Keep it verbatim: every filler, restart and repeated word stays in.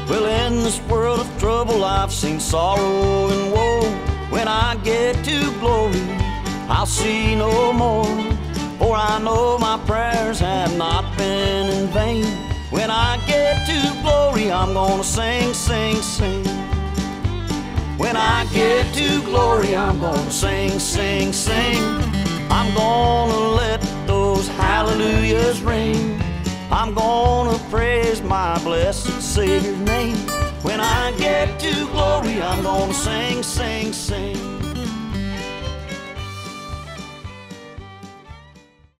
Well, in this world of trouble, I've seen sorrow and woe. When I get to glory, I'll see no more. For I know my prayers have not been in vain. When I get to glory, I'm gonna sing, sing, sing. When I get to glory, I'm gonna sing, sing, sing. I'm gonna let those hallelujahs ring. I'm gonna praise my blessed Savior's name. When I get to glory, I'm gonna sing, sing, sing.